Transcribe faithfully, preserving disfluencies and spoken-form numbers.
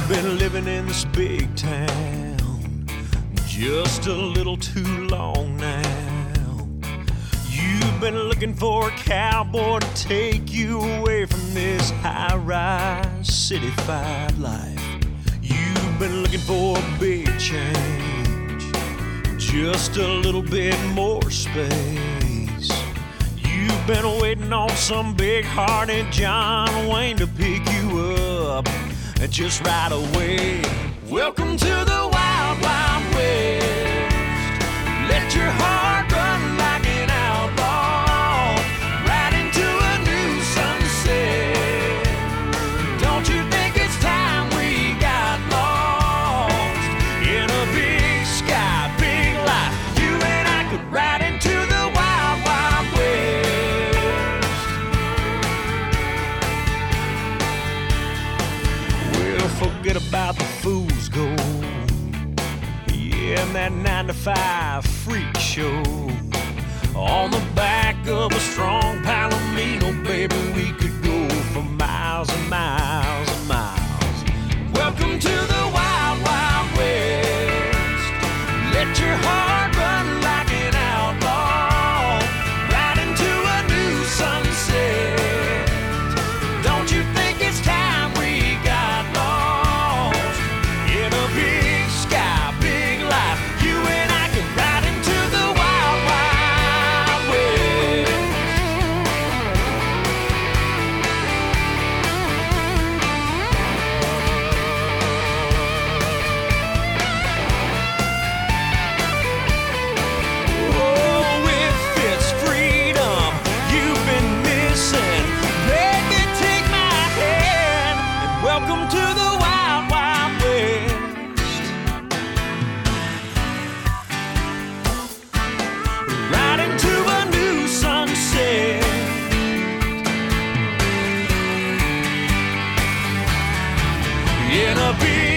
Been living in this big town just a little too long now. You've been looking for a cowboy to take you away from this high-rise city-fied life. You've been looking for a big change, just a little bit more space. You've been waiting on some big-hearted John Wayne to pick you up and just right away. Welcome to the Wild Wild West. Let your heart run like an outlaw, right into a new sunset. Don't you think it's time we got lost in a big sky, big life? You and I could ride into the Wild Wild West. Well, forget about the fool's gold, yeah, and that nine to five freak show. On the back of a strong Palomino, baby, we could go for miles and miles and miles. Welcome to the Wild Wild West. Let your heart run like an outlaw, right into a new sunset. Don't you think it's time we got lost in a big sky, big life? You and I can ride into the Wild Wild West. Oh, if it's freedom you've been missing, baby, take my hand and welcome to the Wild Wild West. Right into a new sunset in a big